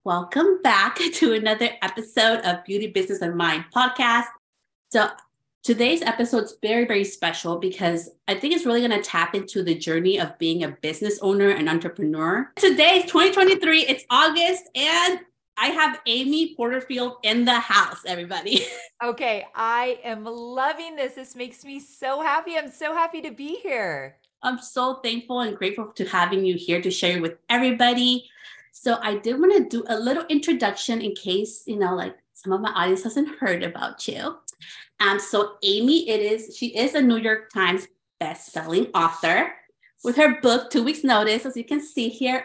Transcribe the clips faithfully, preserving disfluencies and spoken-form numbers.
Welcome back to another episode of Beauty, Business, and Mind podcast. So, today's episode is very, very special because I think it's really going to tap into the journey of being a business owner and entrepreneur. Today is twenty twenty-three, it's August, and I have Amy Porterfield in the house, everybody. Okay, I am loving this. This makes me so happy. I'm so happy to be here. I'm so thankful and grateful to having you here to share with everybody. So I did want to do a little introduction in case, you know, like some of my audience hasn't heard about you. Um, so Amy, it is, she is a New York Times best-selling author with her book, Two Weeks Notice, as you can see here.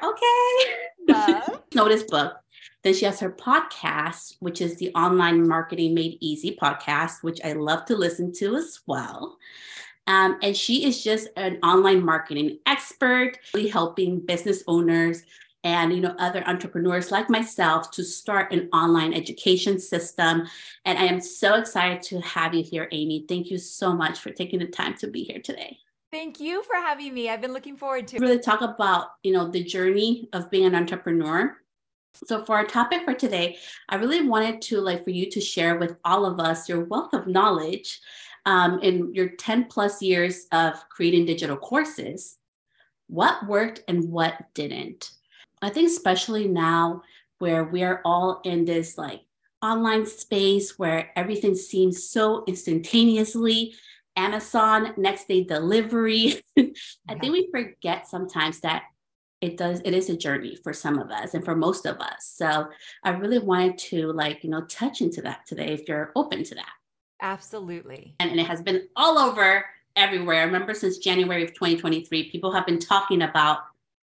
Okay. Notice book. Then she has her podcast, which is the Online Marketing Made Easy podcast, which I love to listen to as well. Um, and she is just an online marketing expert, really helping business owners and you know other entrepreneurs like myself to start an online education system. And I am so excited to have you here, Amy. Thank you so much for taking the time to be here today. Thank you for having me. I've been looking forward to it. Really talk about you know the journey of being an entrepreneur. So for our topic for today, I really wanted to like for you to share with all of us your wealth of knowledge um, in your ten plus years of creating digital courses. What worked and what didn't? I think especially now where we are all in this like online space where everything seems so instantaneously, Amazon next day delivery. I think we forget sometimes that it does, it is a journey for some of us and for most of us. So I really wanted to like, you know, touch into that today if you're open to that. Absolutely. And, and it has been all over everywhere. I remember since January of twenty twenty-three, people have been talking about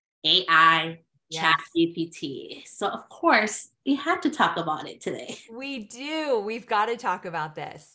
A I, Yes. Chat G P T. So of course, we have to talk about it today. We do. We've got to talk about this.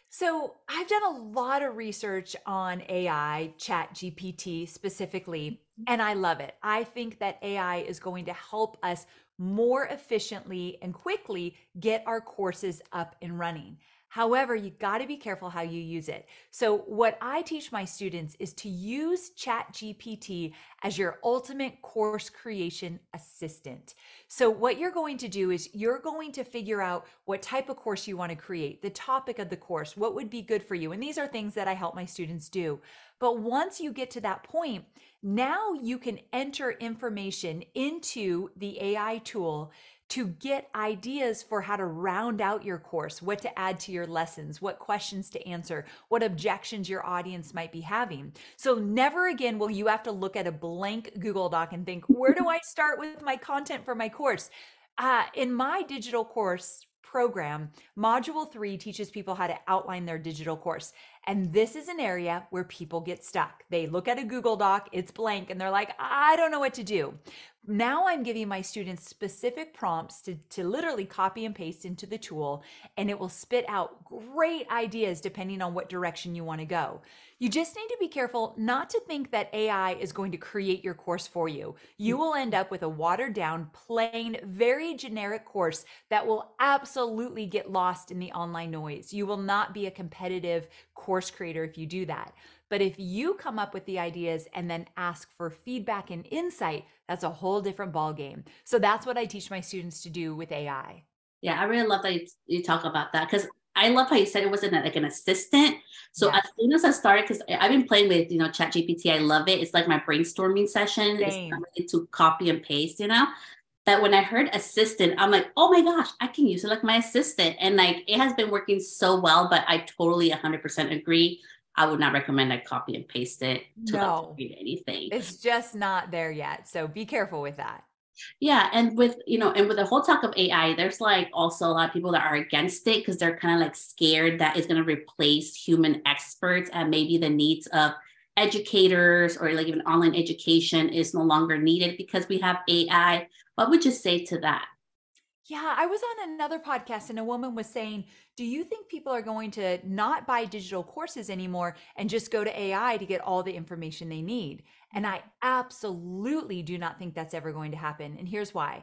So I've done a lot of research on A I, Chat G P T specifically, and I love it. I think that A I is going to help us more efficiently and quickly get our courses up and running. However, you got to be careful how you use it. So what I teach my students is to use Chat G P T as your ultimate course creation assistant. So what you're going to do is you're going to figure out what type of course you want to create, the topic of the course, what would be good for you. And these are things that I help my students do. But once you get to that point, now you can enter information into the A I tool to get ideas for how to round out your course, what to add to your lessons, what questions to answer, what objections your audience might be having. So never again will you have to look at a blank Google Doc and think, where do I start with my content for my course? Uh, in my digital course program, Module three teaches people how to outline their digital course. And this is an area where people get stuck. They look at a Google Doc, it's blank, and they're like, I don't know what to do. Now I'm giving my students specific prompts to, to literally copy and paste into the tool, and it will spit out great ideas depending on what direction you want to go. You just need to be careful not to think that A I is going to create your course for you. You will end up with a watered down, plain, very generic course that will absolutely get lost in the online noise. You will not be a competitive course creator if you do that. But if you come up with the ideas and then ask for feedback and insight, that's a whole different ballgame. So that's what I teach my students to do with A I. Yeah, I really love that you, you talk about that because I love how you said it wasn't like an assistant. So yeah. As soon as I started, because I've been playing with, you know, Chat G P T, I love it. It's like my brainstorming session. Same. It's not really to copy and paste, you know. But when I heard assistant, I'm like, oh my gosh, I can use it like my assistant. And like, it has been working so well, but I totally one hundred percent agree. I would not recommend I copy and paste it to no, read anything. It's just not there yet. So be careful with that. Yeah. And with, you know, and with the whole talk of A I, there's like also a lot of people that are against it because they're kind of like scared that it's going to replace human experts and maybe the needs of educators or like even online education is no longer needed because we have A I. What would you say to that? Yeah, I was on another podcast and a woman was saying, do you think people are going to not buy digital courses anymore and just go to A I to get all the information they need? And I absolutely do not think that's ever going to happen. And here's why.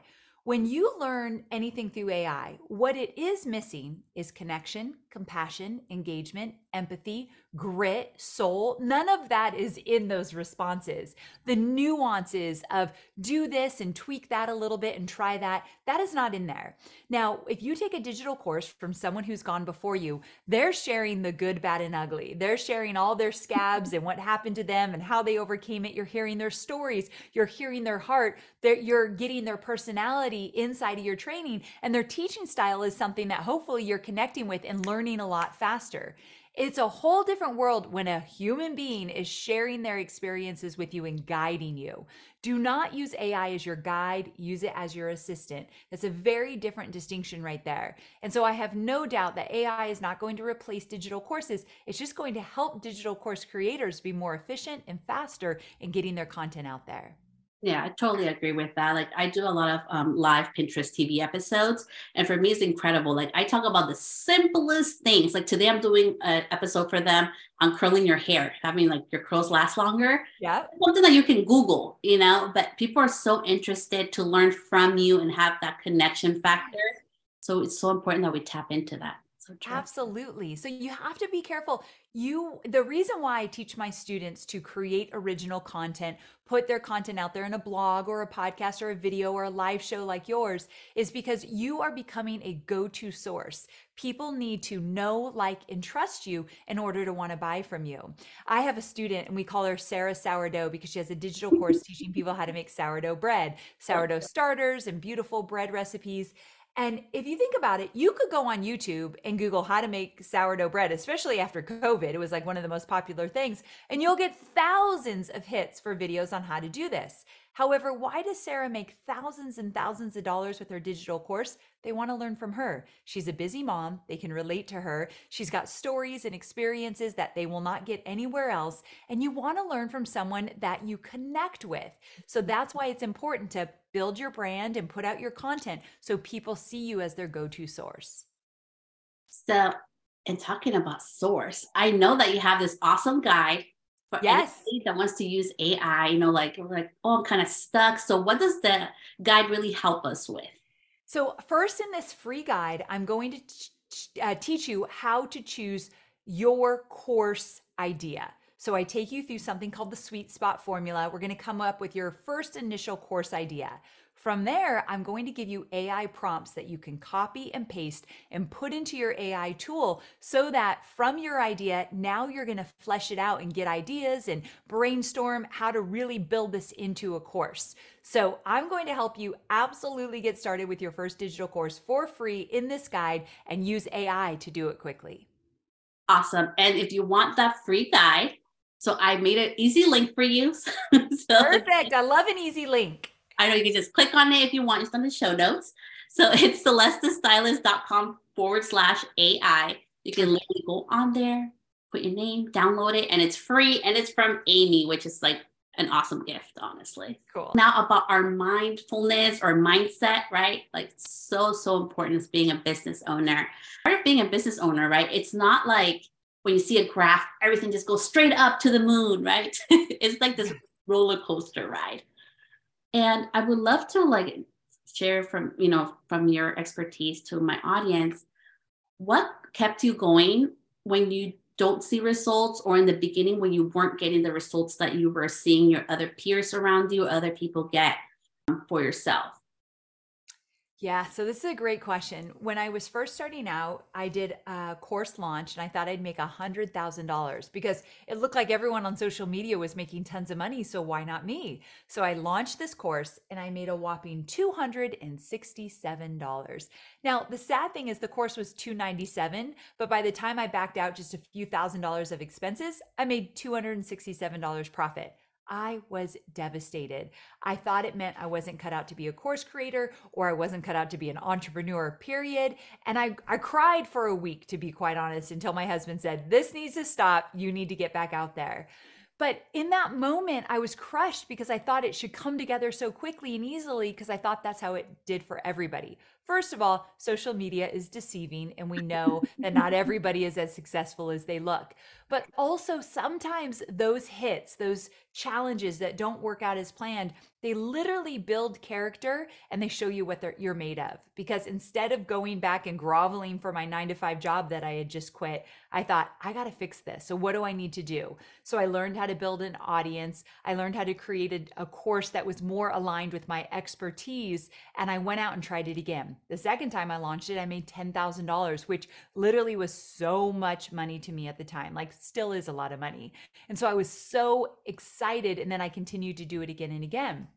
When you learn anything through A I, what it is missing is connection, compassion, engagement, empathy, grit, soul. None of that is in those responses. The nuances of do this and tweak that a little bit and try that, that is not in there. Now, if you take a digital course from someone who's gone before you, they're sharing the good, bad, and ugly. They're sharing all their scabs and what happened to them and how they overcame it. You're hearing their stories. You're hearing their heart. They're, you're getting their personality inside of your training, and their teaching style is something that hopefully you're connecting with and learning a lot faster. It's a whole different world when a human being is sharing their experiences with you and guiding you. Do not use A I as your guide, use it as your assistant. That's a very different distinction right there. And so I have no doubt that A I is not going to replace digital courses. It's just going to help digital course creators be more efficient and faster in getting their content out there. Yeah, I totally agree with that. Like I do a lot of um, live Pinterest T V episodes, and for me, it's incredible. Like I talk about the simplest things. Like today, I'm doing an episode for them on curling your hair, having like your curls last longer. Yeah, something that you can Google, you know. But people are so interested to learn from you and have that connection factor. So it's so important that we tap into that. So true. Absolutely. So you have to be careful. You, the reason why I teach my students to create original content, put their content out there in a blog or a podcast or a video or a live show like yours, is because you are becoming a go-to source. People need to know, like, and trust you in order to want to buy from you. I have a student and we call her Sarah Sourdough because she has a digital course teaching people how to make sourdough bread, sourdough starters, and beautiful bread recipes. And if you think about it, you could go on YouTube and Google how to make sourdough bread, especially after COVID. It was like one of the most popular things, and you'll get thousands of hits for videos on how to do this. However, why does Sarah make thousands and thousands of dollars with her digital course? They want to learn from her. She's a busy mom. They can relate to her. She's got stories and experiences that they will not get anywhere else. And you want to learn from someone that you connect with. So that's why it's important to build your brand and put out your content so people see you as their go-to source. So, and talking about source, I know that you have this awesome guide for yes. anybody that wants to use A I, you know, like, like, oh, I'm kind of stuck. So what does the guide really help us with? So first in this free guide, I'm going to t- uh, teach you how to choose your course idea. So I take you through something called the sweet spot formula. We're going to come up with your first initial course idea. From there, I'm going to give you A I prompts that you can copy and paste and put into your A I tool so that from your idea, now you're going to flesh it out and get ideas and brainstorm how to really build this into a course. So I'm going to help you absolutely get started with your first digital course for free in this guide and use A I to do it quickly. Awesome. And if you want that free guide, so I made an easy link for you. so, Perfect. I love an easy link. I know you can just click on it if you want. It's on the show notes. So it's celestastylist.com forward slash AI. You can literally go on there, put your name, download it, and it's free. And it's from Amy, which is like an awesome gift, honestly. Cool. Now about our mindfulness or mindset, right? Like so, so important as being a business owner. Part of being a business owner, right? It's not like when you see a graph, everything just goes straight up to the moon, right? It's like this roller coaster ride. And I would love to like share from, you know, from your expertise to my audience, what kept you going when you don't see results, or in the beginning when you weren't getting the results that you were seeing your other peers around you, other people get um, for yourself? Yeah, so this is a great question. When I was first starting out, I did a course launch and I thought I'd make one hundred thousand dollars because it looked like everyone on social media was making tons of money. So why not me? So I launched this course and I made a whopping two hundred sixty-seven dollars. Now, the sad thing is the course was two hundred ninety-seven dollars, but by the time I backed out just a few thousand dollars of expenses, I made two hundred sixty-seven dollars profit. I was devastated. I thought it meant I wasn't cut out to be a course creator, or I wasn't cut out to be an entrepreneur, period. And I, I cried for a week, to be quite honest, until my husband said, this needs to stop. You need to get back out there. But in that moment, I was crushed because I thought it should come together so quickly and easily because I thought that's how it did for everybody. First of all, social media is deceiving, and we know that not everybody is as successful as they look. But also, sometimes those hits, those challenges that don't work out as planned, they literally build character and they show you what they're, you're made of. Because instead of going back and groveling for my nine to five job that I had just quit, I thought, I got to fix this. So, what do I need to do? So, I learned how to build an audience. I learned how to create a, a course that was more aligned with my expertise. And I went out and tried it again. The second time I launched it, I made ten thousand dollars, which literally was so much money to me at the time, like still is a lot of money. And so I was so excited. And then I continued to do it again and again.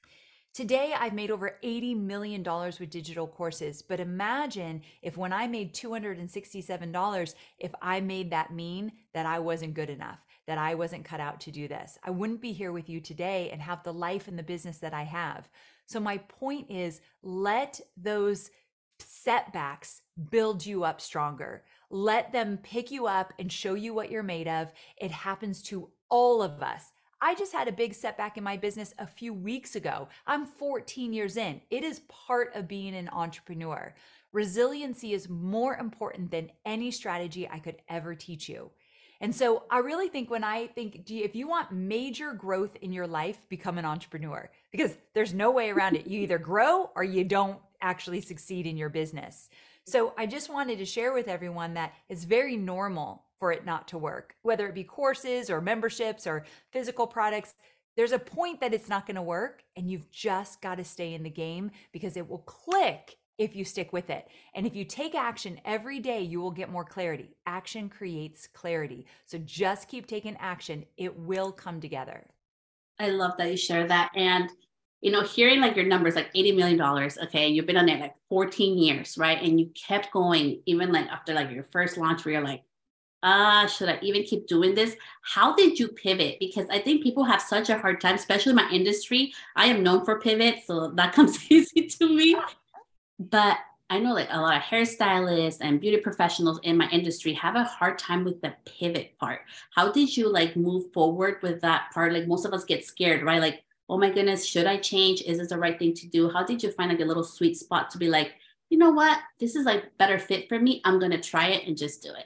Today, I've made over eighty million dollars with digital courses. But imagine if when I made two hundred sixty-seven dollars, if I made that mean that I wasn't good enough, that I wasn't cut out to do this. I wouldn't be here with you today and have the life and the business that I have. So my point is, let those setbacks build you up stronger. Let them pick you up and show you what you're made of. It happens to all of us. I just had a big setback in my business a few weeks ago. I'm fourteen years in. It is part of being an entrepreneur. Resiliency is more important than any strategy I could ever teach you. And so I really think when I think, if you want major growth in your life, become an entrepreneur, because there's no way around it. You either grow or you don't actually succeed in your business. So I just wanted to share with everyone that it's very normal for it not to work, whether it be courses or memberships or physical products. There's a point that it's not going to work, and you've just got to stay in the game because it will click if you stick with it. And if you take action every day, you will get more clarity. Action creates clarity. So just keep taking action. It will come together. I love that you share that. And, you know, hearing like your numbers, like eighty million dollars, okay, you've been on it like fourteen years, right? And you kept going, even like after like your first launch where you're like, ah, uh, should I even keep doing this? How did you pivot? Because I think people have such a hard time, especially my industry. I am known for pivot, so that comes easy to me. But I know like a lot of hairstylists and beauty professionals in my industry have a hard time with the pivot part. How did you like move forward with that part? Like most of us get scared, right? Like, oh my goodness, should I change? Is this the right thing to do? How did you find like a little sweet spot to be like, you know what? This is like better fit for me. I'm going to try it and just do it.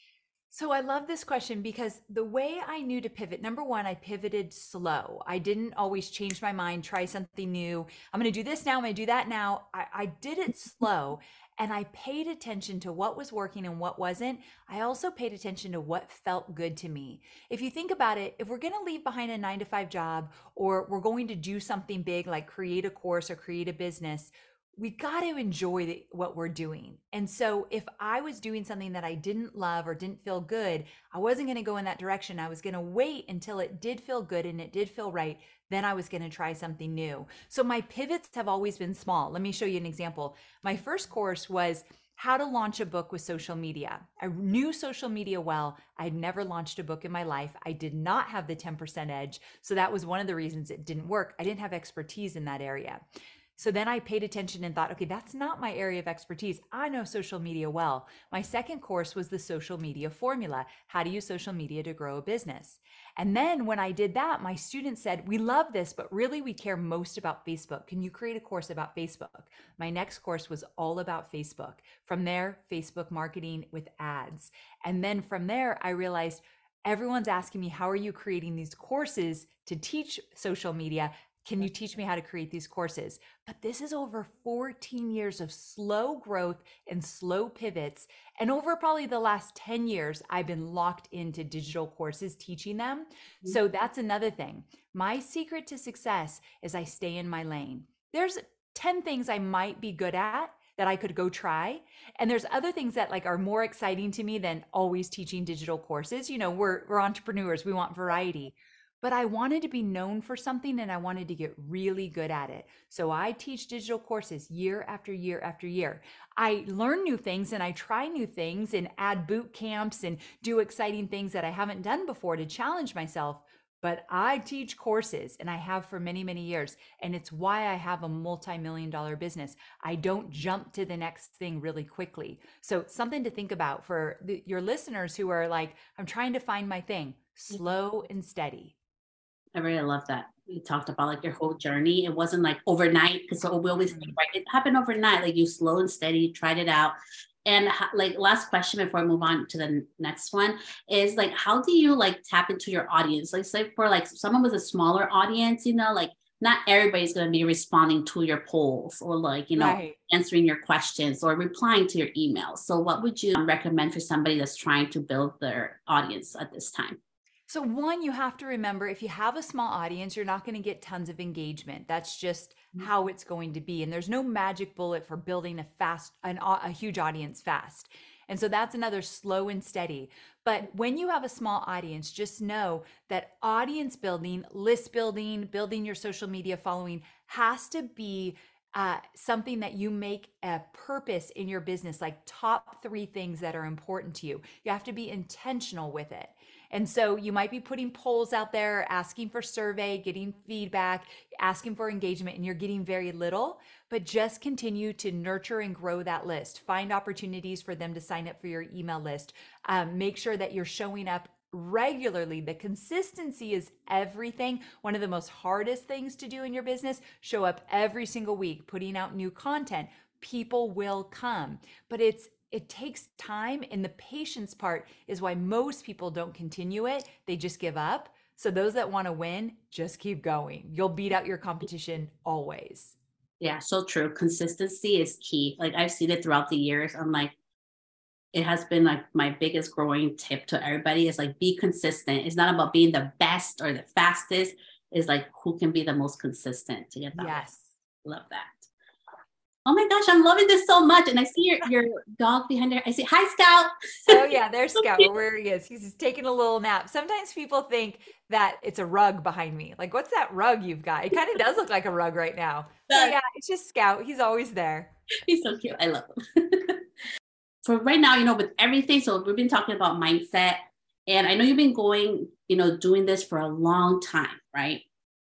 So I love this question because the way I knew to pivot, number one, I pivoted slow. I didn't always change my mind, try something new. I'm going to do this now. I'm going to do that now. I, I did it slow, and I paid attention to what was working and what wasn't. I also paid attention to what felt good to me. If you think about it, if we're going to leave behind a nine to five job, or we're going to do something big like create a course or create a business, we got to enjoy the, what we're doing. And so if I was doing something that I didn't love or didn't feel good, I wasn't going to go in that direction. I was going to wait until it did feel good and it did feel right. Then I was going to try something new. So my pivots have always been small. Let me show you an example. My first course was how to launch a book with social media. I knew social media well. I'd never launched a book in my life. I did not have the ten percent edge. So that was one of the reasons it didn't work. I didn't have expertise in that area. So then I paid attention and thought, okay, that's not my area of expertise. I know social media well. My second course was the social media formula, how to use social media to grow a business. And then when I did that, my students said, we love this, but really we care most about Facebook. Can you create a course about Facebook? My next course was all about Facebook. From there, Facebook marketing with ads. And then from there, I realized everyone's asking me, how are you creating these courses to teach social media? Can you teach me how to create these courses? But this is over fourteen years of slow growth and slow pivots. And over probably the last ten years, I've been locked into digital courses, teaching them. Mm-hmm. So that's another thing. My secret to success is I stay in my lane. There's ten things I might be good at that I could go try. And there's other things that like are more exciting to me than always teaching digital courses. You know, we're, we're entrepreneurs. We want variety. But I wanted to be known for something and I wanted to get really good at it. So I teach digital courses year after year after year. I learn new things and I try new things and add boot camps and do exciting things that I haven't done before to challenge myself. But I teach courses and I have for many, many years. And it's why I have a multi-million dollar business. I don't jump to the next thing really quickly. So something to think about for the, your listeners who are like, I'm trying to find my thing. slow and steady. I really love that. You talked about like your whole journey. It wasn't like overnight because we always think, Mhm. right? It happened overnight. Like you slow and steady, you tried it out. And ho- like last question before I move on to the n- next one is like, how do you like tap into your audience? Like say for like someone with a smaller audience, you know, like not everybody's going to be responding to your polls or like, you know, Right. answering your questions or replying to your emails. So what would you recommend for somebody that's trying to build their audience at this time? So, one, you have to remember if you have a small audience, you're not going to get tons of engagement. That's just how it's going to be. And there's no magic bullet for building a fast, an, au- a huge audience fast. And so that's another slow and steady. But when you have a small audience, just know that audience building, list building, building your social media following has to be uh, something that you make a purpose in your business, like top three things that are important to you. You have to be intentional with it. And so you might be putting polls out there, asking for survey, getting feedback, asking for engagement, and you're getting very little, but just continue to nurture and grow that list. Find opportunities for them to sign up for your email list. Um, make sure that you're showing up regularly. The consistency is everything. One of the most hardest things to do in your business, show up every single week, putting out new content. People will come, but it's it takes time, and the patience part is why most people don't continue it. They just give up. So those that want to win, just keep going. You'll beat out your competition always. Yeah, so true. Consistency is key. Like I've seen it throughout the years. I'm like, it has been like my biggest growing tip to everybody is like be consistent. It's not about being the best or the fastest. It's like who can be the most consistent to get that. Yes. Love that. Oh my gosh, I'm loving this so much. And I see your, your dog behind there. I see, hi, Scout. Oh yeah, there's So Scout. cute. Well, where he is. He's just taking a little nap. Sometimes people think that it's a rug behind me. Like, what's that rug you've got? It kind of does look like a rug right now. So yeah, it's just Scout. He's always there. He's so cute. I love him. For right now, you know, with everything, so we've been talking about mindset, and I know you've been going, you know, doing this for a long time, right?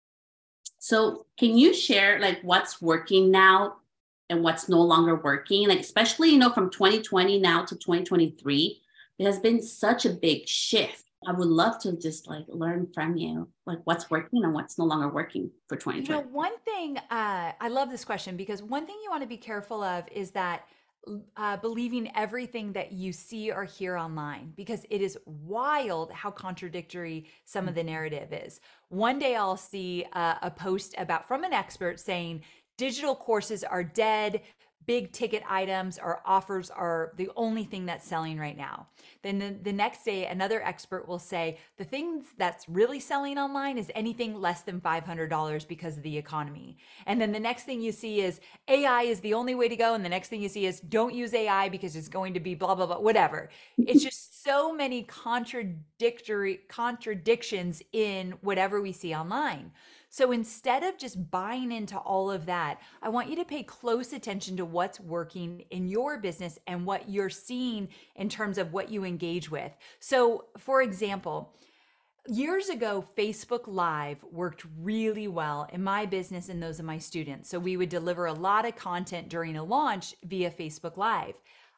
So can you share like what's working now and what's no longer working? Like, especially, you know, from twenty twenty now to twenty twenty-three, it has been such a big shift. I would love to just like learn from you, like what's working and what's no longer working for You know, twenty twenty. one thing, uh, I love this question because one thing you want to be careful of is that uh, believing everything that you see or hear online, because it is wild how contradictory some of the narrative is. One day I'll see uh, a post about from an expert saying digital courses are dead. Big ticket items or offers are the only thing that's selling right now. Then the, the next day, another expert will say the things that's really selling online is anything less than five hundred dollars because of the economy. And then the next thing you see is A I is the only way to go. And the next thing you see is don't use A I because it's going to be blah, blah, blah, whatever. It's just so many contradictory contradictions in whatever we see online. So instead of just buying into all of that, I want you to pay close attention to what's working in your business and what you're seeing in terms of what you engage with. So, for example, years ago, Facebook Live worked really well in my business and those of my students. So, we would deliver a lot of content during a launch via Facebook Live.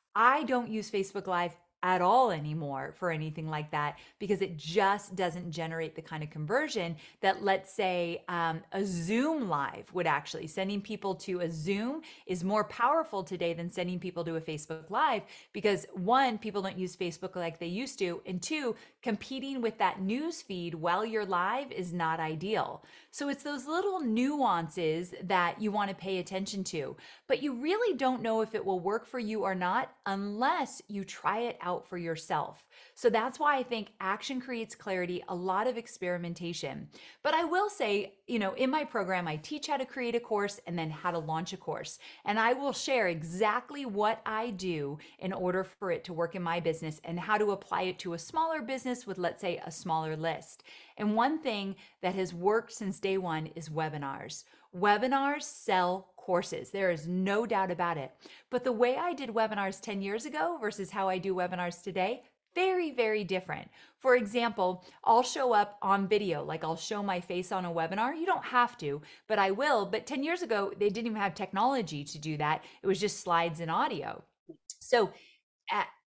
I don't use Facebook Live at all anymore for anything like that because it just doesn't generate the kind of conversion that, let's say, um, a Zoom Live would actually. Sending people to a Zoom is more powerful today than sending people to a Facebook Live because, one, people don't use Facebook like they used to, and two, competing with that news feed while you're live is not ideal. So it's those little nuances that you want to pay attention to, but you really don't know if it will work for you or not unless you try it out for yourself. So that's why I think action creates clarity, a lot of experimentation. But I will say, you know, in my program, I teach how to create a course and then how to launch a course. And I will share exactly what I do in order for it to work in my business and how to apply it to a smaller business with, let's say, a smaller list. And one thing that has worked since day one is webinars. Webinars sell courses. There is no doubt about it. But the way I did webinars ten years ago versus how I do webinars today, very, very different. For example, I'll show up on video, like I'll show my face on a webinar. You don't have to, but I will. But ten years ago, they didn't even have technology to do that. It was just slides and audio. So, uh,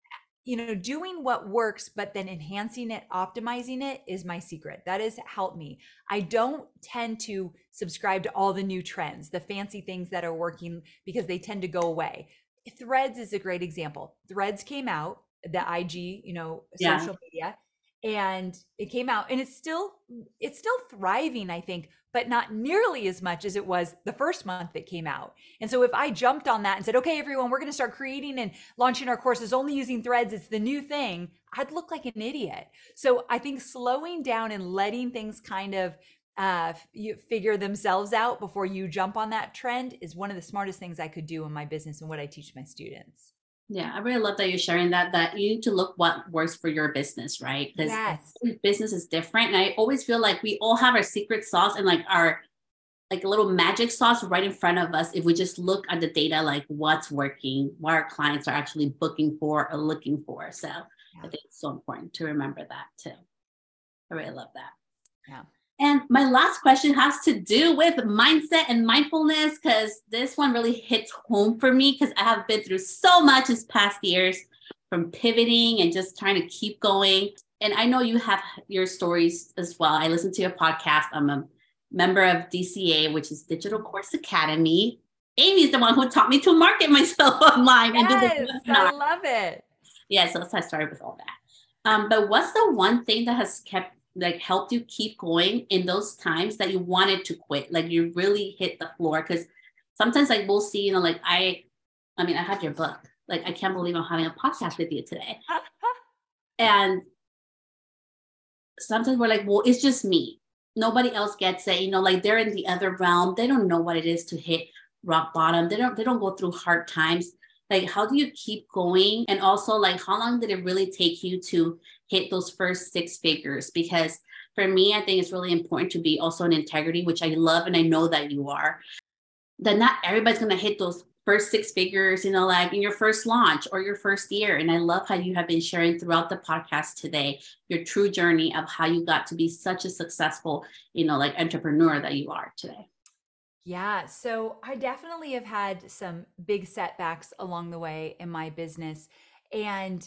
you know, doing what works, but then enhancing it, optimizing it is my secret. That has helped me. I don't tend to subscribe to all the new trends, the fancy things that are working, because they tend to go away. Threads is a great example. Threads came out, the I G, you know, Yeah. social media, and it came out and it's still, it's still thriving, I think, but not nearly as much as it was the first month it came out. And so if I jumped on that and said, okay, everyone, we're going to start creating and launching our courses only using Threads, it's the new thing, I'd look like an idiot. So I think slowing down and letting things kind of uh, you figure themselves out before you jump on that trend is one of the smartest things I could do in my business and what I teach my students. Yeah, I really love that you're sharing that, that you need to look what works for your business, right? Because Yes. business is different. And I always feel like we all have our secret sauce and like our like a little magic sauce right in front of us if we just look at the data, like what's working, what our clients are actually booking for or looking for. So yeah. I think it's so important to remember that too. I really love that. Yeah. And my last question has to do with mindset and mindfulness, because this one really hits home for me because I have been through so much this past years, from pivoting and just trying to keep going. And I know you have your stories as well. I listen to your podcast. I'm a member of D C A, which is Digital Course Academy. Amy is the one who taught me to market myself online. Yes, and do I love it. Yeah, so that's how I started with all that. Um, but what's the one thing that has kept like helped you keep going in those times that you wanted to quit? Like you really hit the floor? Because sometimes like we'll see, you know, like I, I mean, I have your book. Like, I can't believe I'm having a podcast with you today. And sometimes we're like, well, it's just me. Nobody else gets it. You know, like they're in the other realm. They don't know what it is to hit rock bottom. They don't, they don't go through hard times. Like, how do you keep going? And also, like, how long did it really take you to hit those first six figures? Because for me, I think it's really important to be also in integrity, which I love and I know that you are. That not everybody's going to hit those first six figures, you know, like in your first launch or your first year. And I love how you have been sharing throughout the podcast today, your true journey of how you got to be such a successful, you know, like entrepreneur that you are today. Yeah, so I definitely have had some big setbacks along the way in my business. And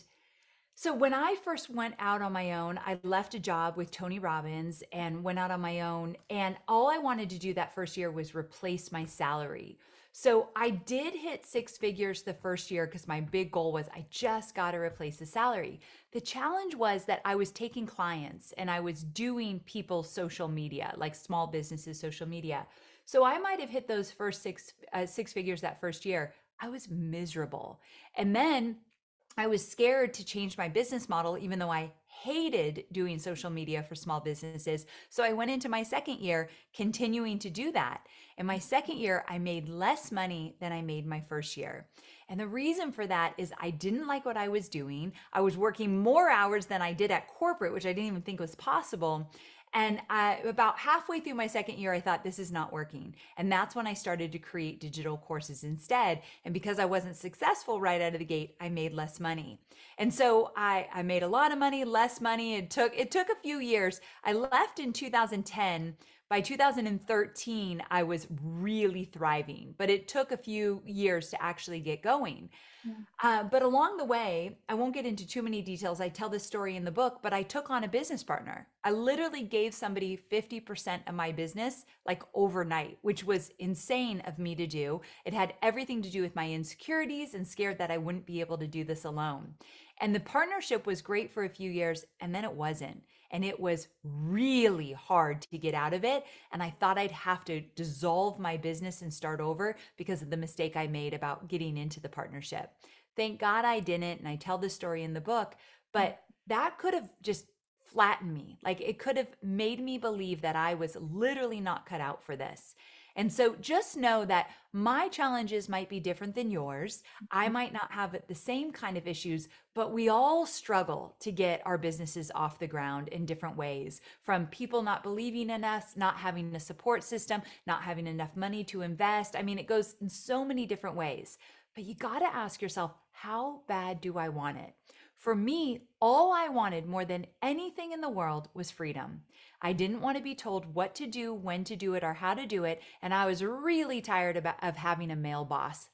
so when I first went out on my own, I left a job with Tony Robbins and went out on my own. And all I wanted to do that first year was replace my salary. So I did hit six figures the first year because my big goal was I just got to replace the salary. The challenge was that I was taking clients and I was doing people's social media, like small businesses' social media. So I might have hit those first six uh, six figures that first year. I was miserable. And then I was scared to change my business model, even though I hated doing social media for small businesses. So I went into my second year continuing to do that. In my second year, I made less money than I made my first year. And the reason for that is I didn't like what I was doing. I was working more hours than I did at corporate, which I didn't even think was possible. And I, about halfway through my second year, I thought this is not working. And that's when I started to create digital courses instead. And because I wasn't successful right out of the gate, I made less money. And so I, I made a lot of money, less money. It took, it took a few years. I left in two thousand ten. By two thousand thirteen, I was really thriving, but it took a few years to actually get going. Yeah. Uh, but along the way, I won't get into too many details. I tell this story in the book, but I took on a business partner. I literally gave somebody fifty percent of my business like overnight, which was insane of me to do. It had everything to do with my insecurities and scared that I wouldn't be able to do this alone. And the partnership was great for a few years, and then it wasn't. And it was really hard to get out of it. And I thought I'd have to dissolve my business and start over because of the mistake I made about getting into the partnership. Thank God I didn't. And I tell this story in the book, but that could have just flattened me. Like it could have made me believe that I was literally not cut out for this. And so just know that my challenges might be different than yours. I might not have the same kind of issues, but we all struggle to get our businesses off the ground in different ways, from people not believing in us, not having a support system, not having enough money to invest. I mean, it goes in so many different ways, but you got to ask yourself, how bad do I want it? For me, all I wanted more than anything in the world was freedom. I didn't want to be told what to do, when to do it, or how to do it. And I was really tired of, of having a male boss.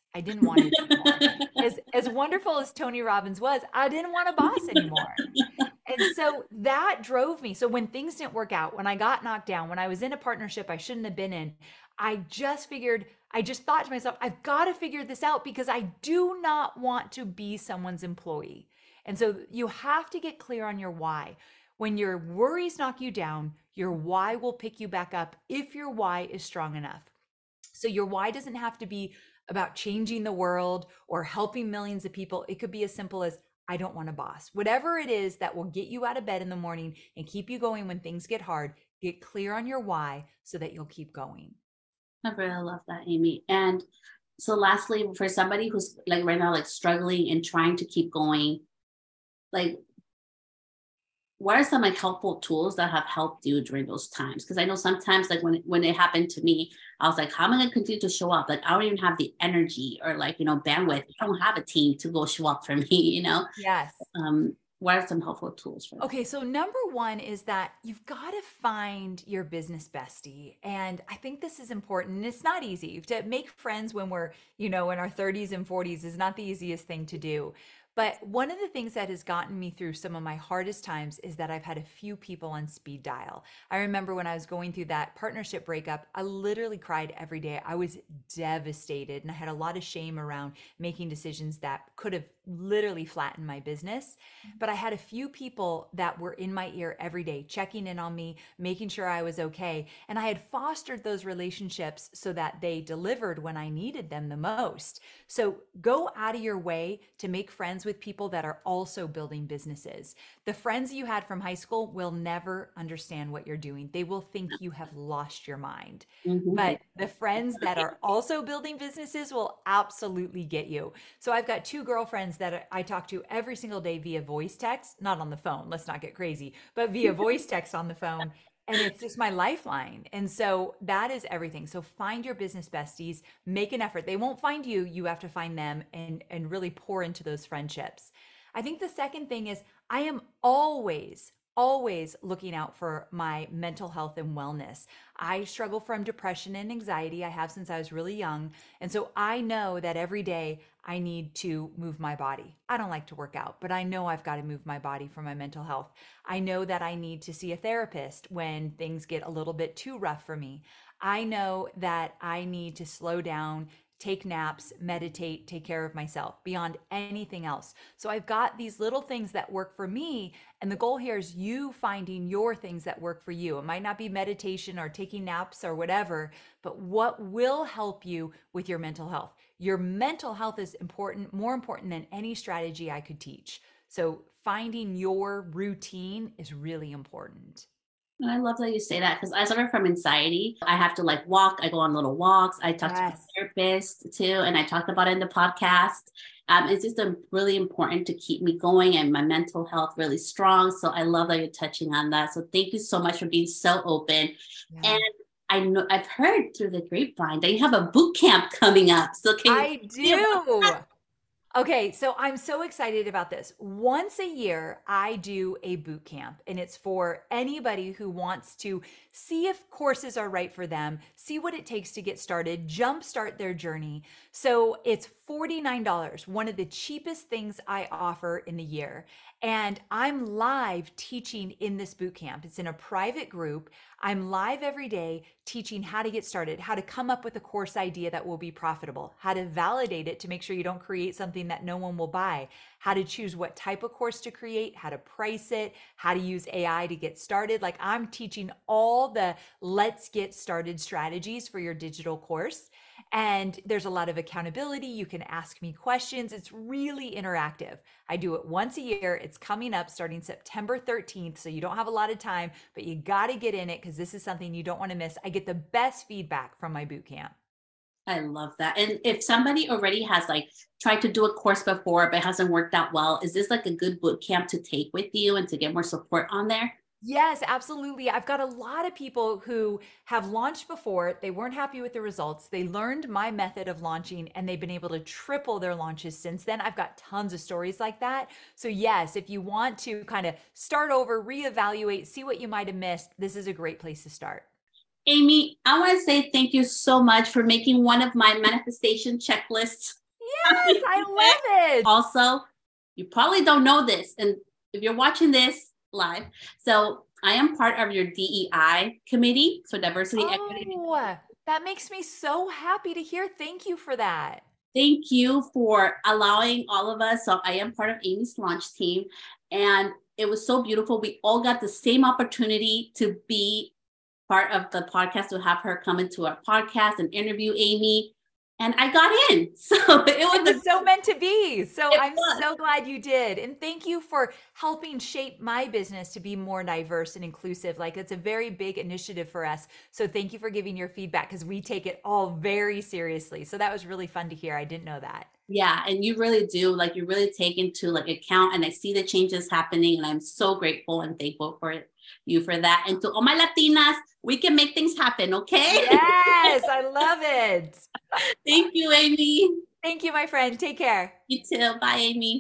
I didn't want it anymore. As as wonderful as Tony Robbins was, I didn't want a boss anymore. And so that drove me. So when things didn't work out, when I got knocked down, when I was in a partnership I shouldn't have been in, I just figured, I just thought to myself, I've got to figure this out because I do not want to be someone's employee. And so you have to get clear on your why. When your worries knock you down, your why will pick you back up if your why is strong enough. So your why doesn't have to be about changing the world or helping millions of people. It could be as simple as, I don't want a boss. Whatever it is that will get you out of bed in the morning and keep you going when things get hard, get clear on your why so that you'll keep going. I really love that, Amy. And so lastly, for somebody who's like right now, like struggling and trying to keep going, like what are some like helpful tools that have helped you during those times? Because I know sometimes like when it, when it happened to me, I was like, how am I going to continue to show up? Like, I don't even have the energy or like, you know, bandwidth. I don't have a team to go show up for me, you know? Yes. Um, what are some helpful tools for that? Okay, so number one is that you've got to find your business bestie. And I think this is important. It's not easy to make friends when we're, you know, in our thirties and forties is not the easiest thing to do. But one of the things that has gotten me through some of my hardest times is that I've had a few people on speed dial. I remember when I was going through that partnership breakup, I literally cried every day. I was devastated and I had a lot of shame around making decisions that could have literally flattened my business. But I had a few people that were in my ear every day, checking in on me, making sure I was okay. And I had fostered those relationships so that they delivered when I needed them the most. So go out of your way to make friends with people that are also building businesses. The friends you had from high school will never understand what you're doing. They will think you have lost your mind. Mm-hmm. But the friends that are also building businesses will absolutely get you. So I've got two girlfriends that I talk to every single day via voice text, not on the phone, let's not get crazy, but via voice text on the phone. And it's just my lifeline. And so that is everything. So find your business besties, make an effort. They won't find you, you have to find them and, and really pour into those friendships. I think the second thing is I am always, always looking out for my mental health and wellness. I struggle from depression and anxiety. I have since I was really young. And so I know that every day I need to move my body. I don't like to work out, but I know I've got to move my body for my mental health. I know that I need to see a therapist when things get a little bit too rough for me. I know that I need to slow down, take naps, meditate, take care of myself beyond anything else. So I've got these little things that work for me. And the goal here is you finding your things that work for you. It might not be meditation or taking naps or whatever, but what will help you with your mental health. Your mental health is important, more important than any strategy I could teach. So finding your routine is really important. And I love that you say that because I suffer from anxiety. I have to like walk. I go on little walks. I talk Yes. to a therapist too, and I talked about it in the podcast. Um, it's just a, really important to keep me going and my mental health really strong. So I love that you're touching on that. So thank you so much for being so open. Yeah. And I know I've heard through the grapevine that you have a boot camp coming up. So can you I do. Okay, so I'm so excited about this. Once a year, I do a boot camp, and it's for anybody who wants to see if courses are right for them, see what it takes to get started, jumpstart their journey. So it's forty-nine dollars, one of the cheapest things I offer in the year. And I'm live teaching in this boot camp. It's in a private group. I'm live every day teaching how to get started, how to come up with a course idea that will be profitable, how to validate it to make sure you don't create something that no one will buy, how to choose what type of course to create, how to price it, how to use A I to get started. Like I'm teaching all the let's get started strategies for your digital course. And there's a lot of accountability. You can ask me questions. It's really interactive. I do it once a year. It's coming up starting September thirteenth. So you don't have a lot of time, but you got to get in it because this is something you don't want to miss. I get the best feedback from my boot camp. I love that. And if somebody already has like tried to do a course before, but hasn't worked out well, is this like a good boot camp to take with you and to get more support on there? Yes, absolutely. I've got a lot of people who have launched before. They weren't happy with the results. They learned my method of launching and they've been able to triple their launches since then. I've got tons of stories like that. So yes, if you want to kind of start over, reevaluate, see what you might have missed, this is a great place to start. Amy, I want to say thank you so much for making one of my manifestation checklists. Yes, I love it. Also, you probably don't know this, and if you're watching this live, so I am part of your D E I committee, so diversity, equity. Oh, that makes me so happy to hear. Thank you for that. Thank you for allowing all of us. So I am part of Amy's launch team, and it was so beautiful. We all got the same opportunity to be part of the podcast, to have her come into our podcast and interview Amy. And I got in. So it was, It was so meant to be. So It I'm was. so glad you did. And thank you for helping shape my business to be more diverse and inclusive. Like, it's a very big initiative for us. So thank you for giving your feedback, because we take it all very seriously. So that was really fun to hear. I didn't know that. Yeah, and you really do. Like, you really take into like account, and I see the changes happening, and I'm so grateful and thankful for you for that. And to all my Latinas, we can make things happen, okay? Yes, I love it. Thank you, Amy. Thank you, my friend. Take care. You too. Bye, Amy.